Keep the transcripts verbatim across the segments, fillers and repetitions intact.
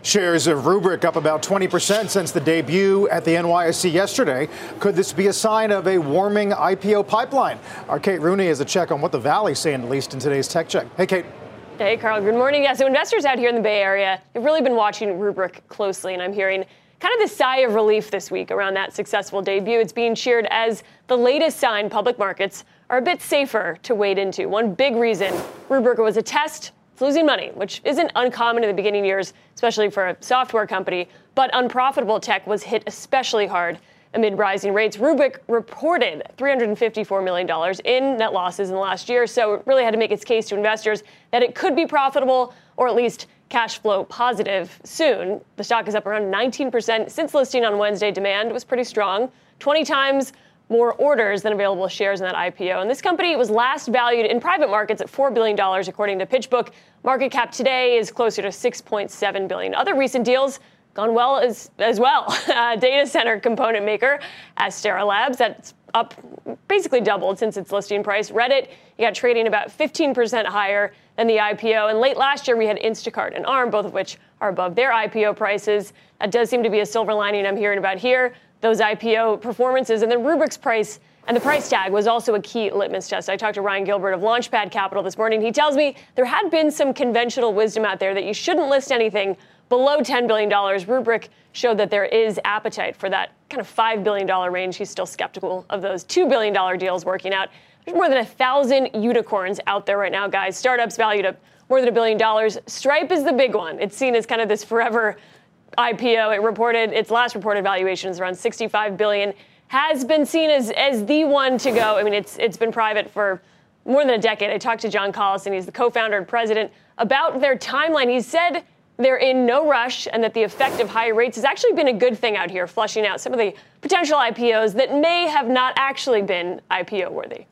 Shares of Rubrik up about twenty percent since the debut at the N Y S E yesterday. Could this be a sign of a warming I P O pipeline? Our Kate Rooney has a check on what the Valley's saying, at least in today's Tech Check. Hey, Kate. Hey, Carl. Good morning. Yeah, so investors out here in the Bay Area have really been watching Rubrik closely, and I'm hearing kind of the sigh of relief this week around that successful debut. It's being cheered as the latest sign public markets are a bit safer to wade into. One big reason Rubrik was a test. It's losing money, which isn't uncommon in the beginning years, especially for a software company. But unprofitable tech was hit especially hard amid rising rates. Rubrik reported three hundred fifty-four million dollars in net losses in the last year, so it really had to make its case to investors that it could be profitable or at least cash flow positive soon. The stock is up around nineteen percent since listing on Wednesday. Demand was pretty strong, twenty times more orders than available shares in that I P O. And this company was last valued in private markets at four billion dollars, according to PitchBook. Market cap today is closer to six point seven billion dollars. Other recent deals gone well as, as well. Uh, data center component maker Astera Labs, that's up basically doubled since its listing price. Reddit, you got trading about fifteen percent higher than the I P O. And late last year, we had Instacart and Arm, both of which are above their I P O prices. That does seem to be a silver lining I'm hearing about here. Those I P O performances, and then Rubrik's price and the price tag was also a key litmus test. I talked to Ryan Gilbert of Launchpad Capital this morning. He tells me there had been some conventional wisdom out there that you shouldn't list anything below ten billion dollars. Rubrik showed that there is appetite for that kind of five billion dollars range. He's still skeptical of those two billion dollars deals working out. There's more than a thousand unicorns out there right now, guys. Startups valued at more than a billion dollars. Stripe is the big one. It's seen as kind of this forever I P O. It reported its last reported valuation is around sixty-five billion dollars. Has been seen as as the one to go. I mean, it's it's been private for more than a decade. I talked to John Collison. He's the co-founder and president about their timeline. He said they're in no rush and that the effect of high rates has actually been a good thing out here, flushing out some of the potential I P Os that may have not actually been I P O worthy.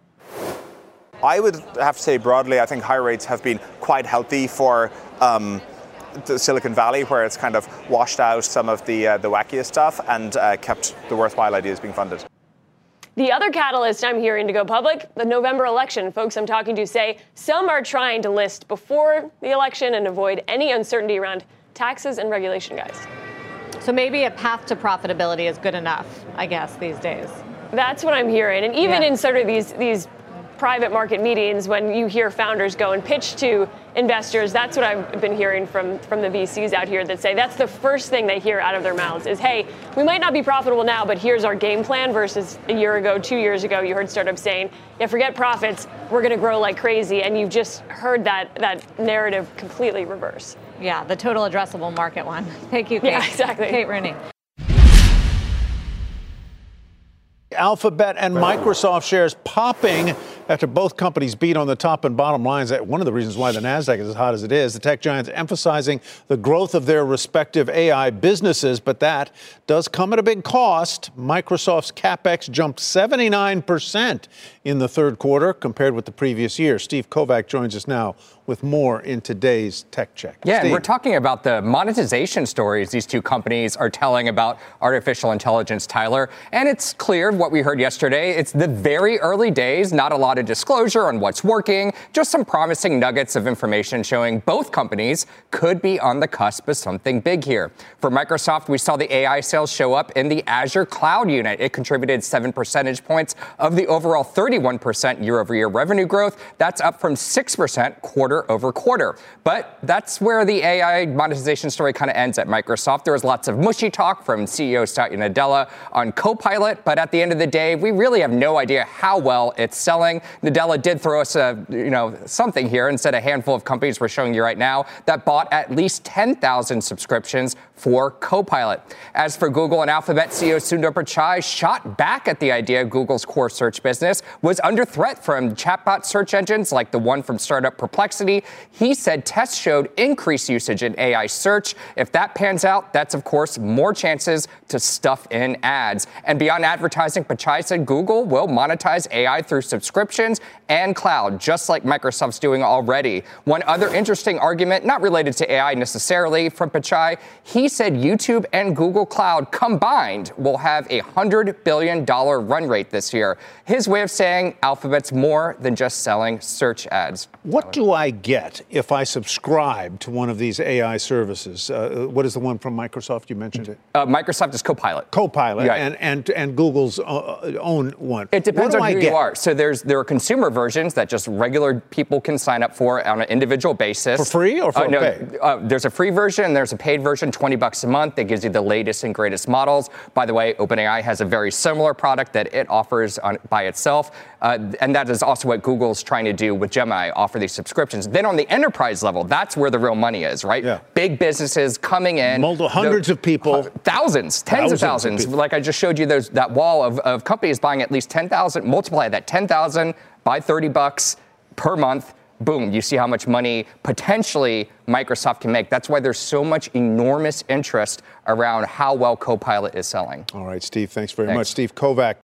I would have to say broadly, I think high rates have been quite healthy for um, the Silicon Valley, where it's kind of washed out some of the uh, the wackiest stuff and uh, kept the worthwhile ideas being funded. The other catalyst I'm hearing to go public, the November election. Folks I'm talking to say some are trying to list before the election and avoid any uncertainty around taxes and regulation, guys. So maybe a path to profitability is good enough, I guess, these days. That's what I'm hearing. And even yeah. in sort of these these private market meetings, when you hear founders go and pitch to investors, that's what I've been hearing from, from the V Cs out here that say that's the first thing they hear out of their mouths is, hey, we might not be profitable now, but here's our game plan, versus a year ago, two years ago, you heard startups saying, yeah, forget profits, we're going to grow like crazy. And you've just heard that that narrative completely reverse. Yeah, the total addressable market one. Thank you, Kate. Yeah, exactly. Kate Rooney. Alphabet and Microsoft shares popping after both companies beat on the top and bottom lines. One of the reasons why the Nasdaq is as hot as it is. The tech giants emphasizing the growth of their respective A I businesses, but that does come at a big cost. Microsoft's CapEx jumped seventy-nine percent in the third quarter compared with the previous year. Steve Kovac joins us now with more in today's Tech Check. Yeah, Steve. And we're talking about the monetization stories these two companies are telling about artificial intelligence, Tyler. And it's clear what we heard yesterday. It's the very early days, not a lot of disclosure on what's working, just some promising nuggets of information showing both companies could be on the cusp of something big here. For Microsoft, we saw the A I sales show up in the Azure Cloud unit. It contributed seven percentage points of the overall thirty-one percent year-over-year revenue growth. That's up from six percent quarter over quarter. But that's where the A I monetization story kind of ends at Microsoft. There was lots of mushy talk from C E O Satya Nadella on Copilot, but at the end of the day, we really have no idea how well it's selling. Nadella did throw us a, you know, something here and said a handful of companies we're showing you right now that bought at least ten thousand subscriptions for Copilot. As for Google and Alphabet, C E O Sundar Pichai shot back at the idea Google's core search business was under threat from chatbot search engines like the one from startup Perplexity. He said tests showed increased usage in A I search. If that pans out, that's, of course, more chances to stuff in ads. And beyond advertising, Pichai said Google will monetize A I through subscription subscriptions and cloud, just like Microsoft's doing already. One other interesting argument, not related to A I necessarily, from Pichai, he said YouTube and Google Cloud combined will have a one hundred billion dollars run rate this year. His way of saying Alphabet's more than just selling search ads. What do I get if I subscribe to one of these A I services? Uh, what is the one from Microsoft? You mentioned it. Uh, Microsoft is Copilot. Copilot, Right. and, and and Google's uh, own one. It depends What do on I who get? you are. So there's there are consumer versions that just regular people can sign up for on an individual basis. For free or for uh, no, pay? Uh, there's a free version and there's a paid version, twenty bucks a month. That gives you the latest and greatest models. By the way, OpenAI has a very similar product that it offers on, by itself. Uh, and that is also what Google's trying to do with Gemini, offer these subscriptions. Then on the enterprise level, that's where the real money is, right? Yeah. Big businesses coming in. Multiple, hundreds the, of people. Thousands, tens Thousands of of thousands. people. Like I just showed you, there's that wall of, of companies buying at least ten thousand, multiply that ten thousand by thirty bucks per month. Boom, you see how much money potentially Microsoft can make. That's why there's so much enormous interest around how well Copilot is selling. All right, Steve, thanks very Thanks. much. Steve Kovac.